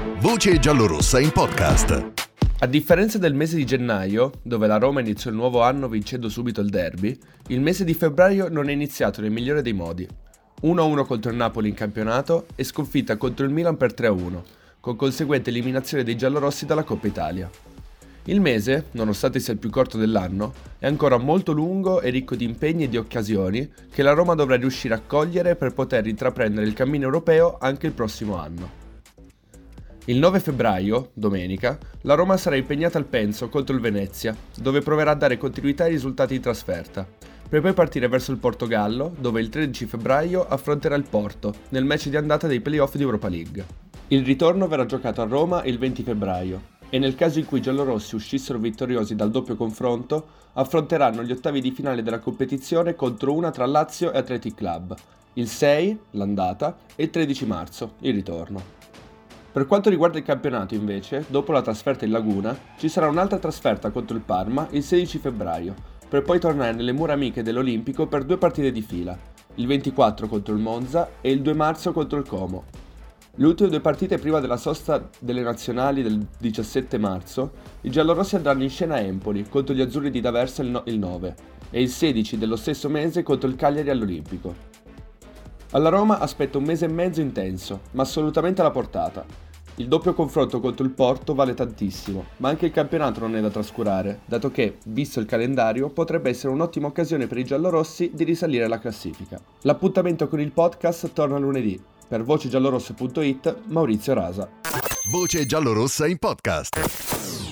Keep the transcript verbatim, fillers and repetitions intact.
Voce giallorossa in podcast. A differenza del mese di gennaio, dove la Roma iniziò il nuovo anno vincendo subito il derby, il mese di febbraio non è iniziato nel migliore dei modi. uno a uno contro il Napoli in campionato e sconfitta contro il Milan per tre a uno, con conseguente eliminazione dei giallorossi dalla Coppa Italia. Il mese, nonostante sia il più corto dell'anno, è ancora molto lungo e ricco di impegni e di occasioni che la Roma dovrà riuscire a cogliere per poter intraprendere il cammino europeo anche il prossimo anno. Il nove febbraio, domenica, la Roma sarà impegnata al Penso contro il Venezia, dove proverà a dare continuità ai risultati di trasferta, per poi partire verso il Portogallo, dove il tredici febbraio affronterà il Porto, nel match di andata dei playoff di Europa League. Il ritorno verrà giocato a Roma il venti febbraio, e nel caso in cui i giallorossi uscissero vittoriosi dal doppio confronto, affronteranno gli ottavi di finale della competizione contro una tra Lazio e Athletic Club, il sei, l'andata, e il tredici marzo, il ritorno. Per quanto riguarda il campionato invece, dopo la trasferta in Laguna, ci sarà un'altra trasferta contro il Parma il sedici febbraio, per poi tornare nelle mura amiche dell'Olimpico per due partite di fila, il ventiquattro contro il Monza e il due marzo contro il Como. Le ultime due partite prima della sosta delle nazionali del diciassette marzo, i giallorossi andranno in scena a Empoli contro gli azzurri di D'Aversa il, no- il nove e il sedici dello stesso mese contro il Cagliari all'Olimpico. Alla Roma aspetta un mese e mezzo intenso, ma assolutamente alla portata. Il doppio confronto contro il Porto vale tantissimo, ma anche il campionato non è da trascurare, dato che, visto il calendario, potrebbe essere un'ottima occasione per i giallorossi di risalire la classifica. L'appuntamento con il podcast torna lunedì. Per voce giallorosse punto it, Maurizio Rasa. Voce giallorossa in podcast.